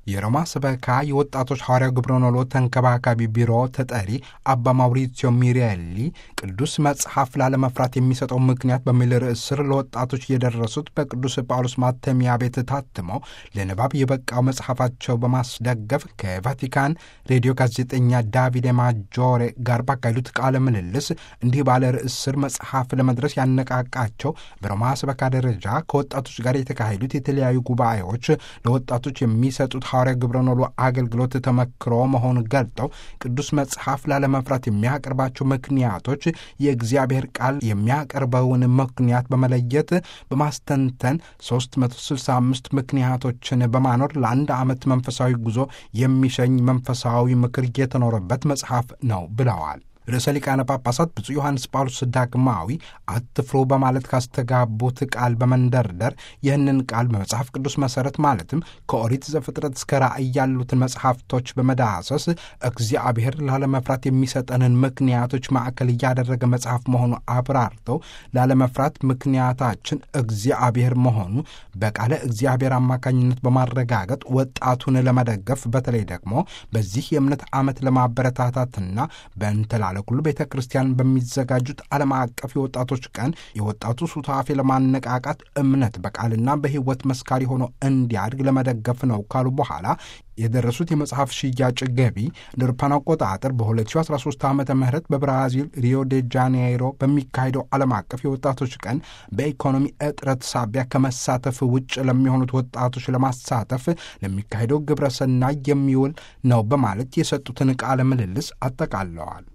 የሮማ ሰበካ የወጣቶች ሐዋርያው ግብረኖሎ ተንከባካቢ ቢሮ ተጠሪ አባ ማውሪዚዮ ሚሪየሊ ቅዱስ መጽሐፍ ላለመፍራት የሚሰጠው ምክንያት በሚል ርዕስ ስር ለወጣቶች የደረሱት በቅዱስ ጳውሎስ ማተሚያ ቤት ታትመው ለንባብ የበቃው መጽሐፋቸው በማስደገፍ ከቫቲካን ሬዲዮ ጋዜጠኛ ዳቪዴ ማጆሬ ጋር ባካሄዱት ቃለ ምልልስ እንዲህ ባለ ርዕስ ስር መጽሐፍ ለመድረስ ያነቃቃቸው በሮማ ሰበካ ደረጃ ከወጣቶች ጋር የተካሄዱት የተለያዩ ጉባኤዎች ለወጣቶች የሚሰጡት ሐዋርያው ግብረኖሎ አገልግሎት ተመክሮ መሆኑን ገልጠው ቅዱስ መጽሐፍ ላለመፍራት የሚያቀርባቸው ምክንያቶች የእግዚአብሔር ቃል የሚያቀርበውን ምክንያት በመለየት በማስተንተን 365 ምክንያቶችን በማኖር ለአንድ ዓመት መንፈሳዊ ጉዞ የሚሸኝ መንፈሳዊ ምክር የተኖረበት መጽሐፍ ነው ብለዋል። ርዕሰ ሊቃነ ጳጳሳት ብፁዕ ዮሐንስ ጳውሎስ ዳግማዊ አትፍሩ በማለት ካስተጋቡት ቃል በመንደርደር ይህንን ቃል በመጽሐፍ ቅዱስ መሠረት ማለትም ከኦሪት ዘፍጥረት እስከ ራእይ ያሉትን መጽሐፍቶች በመዳሰስ እግዚአብሔር ላለመፍራት የሚሰጠንን ምክንያቶች ማዕከል እያደረገ መጽሐፍ መሆኑ አብራርተው ላለመፍራት ምክንያታችን እግዚአብሔር መሆኑ በቃለ እግዚአብሔር አማካኝነት በማረጋገጥ ወጣቱን ለመደገፍ በተለይ ደግሞ በዚህ የእምነት ዓመት ለማበረታታትና በእንተላ ለኩሉ ቤተ ክርስቲያን በሚዘጋጁት ዓለም አቀፍ የወጣቶች ቀን የወጣቱ ሱታፌ ለማነቃቃት እምነት በቃልና በሕይወት መስካሪ ሆኖ እንዲያድግ ለመደገፍ ነው ካሉ በኋላ የደረሱት የመጽሐፍ ሽያጭ ገቢ ለአውሮፓውያን አቆጣጠር በ2013 ዓመተ ምህረት በብራዚል ሪዮ ዴ ጃኔይሮ በሚካሄደው ዓለም አቀፍ የወጣቶች ቀን በኢኮኖሚ እጥረት ሳቢያ ከመሳተፍ ውጭ ለሚሆኑት ወጣቶች ለማሳተፍ ለሚካሄደው ግብረ ሰናይ የሚውል ነው በማለት የሰጡትን ቃለ ምልልስ አጠቃለዋል።